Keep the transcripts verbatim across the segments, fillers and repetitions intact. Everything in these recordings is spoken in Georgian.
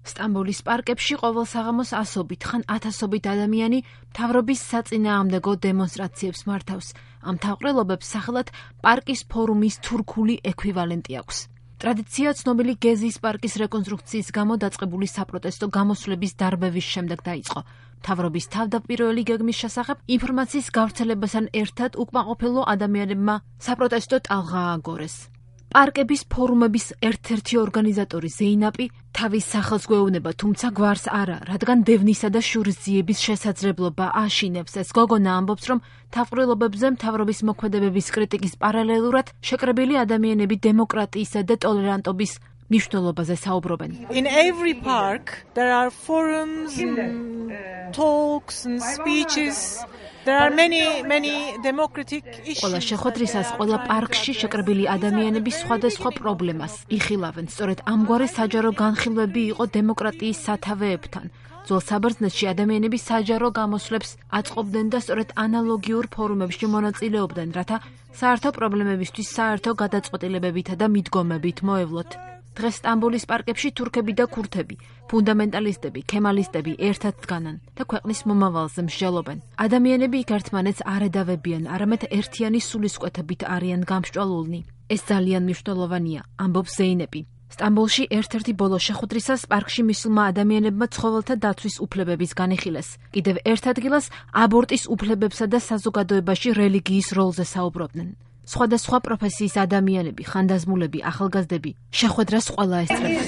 სტამბოლის პარკებში ყოველ საღამოს ასობით, ხან ათასობით ადამიანი მთავრობის საწინააღმდეგო დემონსტრაციებს მართავს. ამ თავყრილობებს სახელად პარკის ფორუმის თურქული ექვივალენტი აქვს. ტრადიცია ცნობილი გეზის პარკის რეკონსტრუქციის გამო დაწყებული საპროტესტო გამოსვლების დარბევის შემდეგ დაიწყო. მთავრობის თავდაპირველი გეგმის შესახებ ინფორმაციის გავრცელებასთან ერთად უკმაყოფილო ადამიანებმა საპროტესტო ტალღა ააგორეს. პარკების ფორუმების ერთ-ერთი ორგანიზატორი ზეინაპი თავის სახელს გვეუბნება, თუმცა გვარს არა, რადგან დევნისა და შურისძიების შესაძლებლობა აშინებს. ეს გოგონა ამბობს, რომ თავყრილობებზე მთავრობის მოქმედებების კრიტიკის პარალელურად შეკრებილი ადამიანები დემოკრატიისა და ტოლერანტობის მნიშვნელობაზე საუბრობენ. In every park there are forums and talks and speeches. There are many many democratic issues. ყველა შეხვედრისას ყველა პარკში შეკრებილი ადამიანები სხვადასხვა პრობლემას იხილავენ. სწორედ ამგვარი საჯარო განხილვები იყო დემოკრატიის სათავეებთან. ძველ საბერძნეთში ადამიანები საჯარო გამოსვლებს აწყობდნენ და სწორედ ანალოგიურ ფორუმებში მონაწილეობდნენ, რათა საერთო პრობლემებისთვის საერთო გადაწყვეტილებებითა და მიდგომებით მოევლოთ. დღეს სტამბოლის პარკებში თურქები და ქურთები, ფუნდამენტალისტები, ქემალისტები ერთად დგანან და ქვეყნის მომავალზე მსჯელობენ. ადამიანები იქ ერთმანეთს არ ედავებიან, არამედ ერთიანი სულისკვეთებით არიან გამსჭვალულნი. ეს ძალიან მნიშვნელოვანია, ამბობს ზეინეპი. სტამბოლში ერთ-ერთი ბოლო შეხვედრისას პარკში მისულმა ადამიანებმა ცხოველთა დაცვის უფლებების განიხილეს. კიდევ ერთ ადგილას აბორტის უფლებებსა და საზოგადოებაში რელიგიის როლზე საუბრობდნენ. სხვადასხვა პროფესიის ადამიანები, ხანდაზმულები, ახალგაზრდები შეხვედრას ყველა ესწრებათ.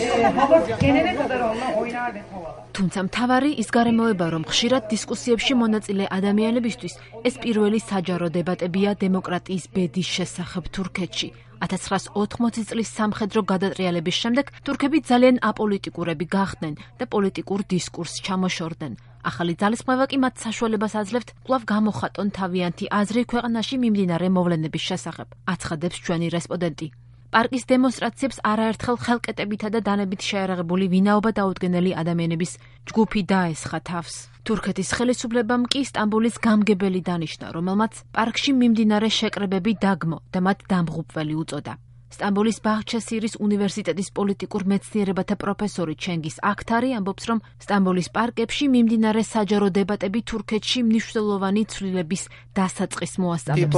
თუმცა მთავარი ის გარემოება, რომ ხშირად დისკუსიებში მონაწილე ადამიანებისთვის ეს პირველი საჯარო დებატებია დემოკრატიის ბედის შესახებ თურქეთში. ათას ცხრაას ოთხმოცი წლის სამხედრო გადატრიალების შემდეგ თურქები ძალიან აპოლიტიკურები გახდნენ და პოლიტიკურ დისკურსს ჩამოშორდნენ. ახალი ძალისხმევა კი მათ საშუალებას აძლევთ კვლავ გამოხატონ თავიანთი აზრი ქვეყანაში მიმდინარე მოვლენების შესახებ, აცხადებს ჩვენი რესპონდენტი. პარკის დემონსტრაციებს არაერთხელ ხელკეტებითა და დანებით შეარაღებული ვინაობა დაუდგენელი ადამიანების ჯგუფი დაესხა თავს. თურქეთის ხელისუფლებამ კი სტამბოლის გამგებელი დანიშნა, რომელმაც პარკში მიმდინარე შეკრებები დაგმო და მათ დამღუპველი უწოდა. სტამბოლის ბაჰჩესირის უნივერსიტეტის პოლიტიკურ მეცნიერებათა პროფესორი ჩენგის აქთარი ამბობს, რომ სტამბოლის პარკებში მიმდინარე საჯარო დებატები თურქეთში მნიშვნელოვანი ცვლილების დასაწყის მოასწავლებს.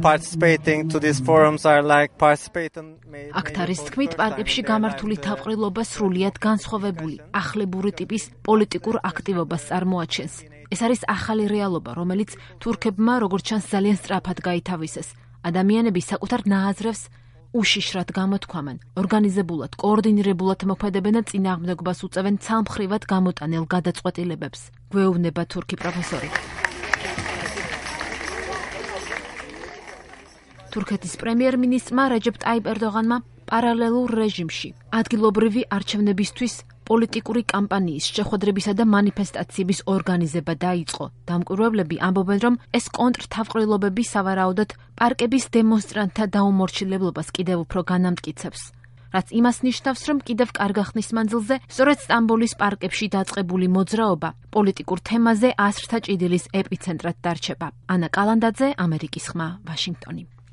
აქთარის თქმით, პარკებში გამართული თავყრილობა სრულიად განსხვავებული, ახლებური ტიპის პოლიტიკურ აქტივობას წარმოაჩენს. ეს არის ახალი რეალობა, რომელიც თურქებმა, როგორც ჩანს, ძალიან სწრაფად გაითავისეს. ადამიანები საკუთარ ნააზრევს უშიშრად გამოთქვამენ, ორგანიზებულად, კოორდინირებულად მოქმედებენ და წინააღმდეგობას უწევენ ცალმხრივად გამოტანილ გადაწყვეტილებებს, გვეუბნება თურქი პროფესორი. თურქეთის პრემიერ-მინისტრმა რეჯეპ ტაიპ ერდოღანმა პარალელურ რეჟიმში ადგილობრივი არჩევნებისთვის პოლიტიკური კამპანიის, შეხვედრებისა და მანიფესტაციების ორგანიზება დაიწყო. დამკვირვებლები ამბობენ, რომ ეს კონტრთავყრილობები სავარაუდოდ პარკების დემონსტრანტთა დაუმორჩილებლობას კიდევ უფრო განამტკიცებს. რაც იმას ნიშნავს, რომ კიდევ კარგა ხნის მანძილზე სწორედ სტამბოლის პარკებში დაწყებული მოძრაობა პოლიტიკურ თემაზე ასრთა ჭიდილის ეპიცენტრად დარჩება. ანა კალანდაძე, ამერიკის ხმა, ვაშინგტონი.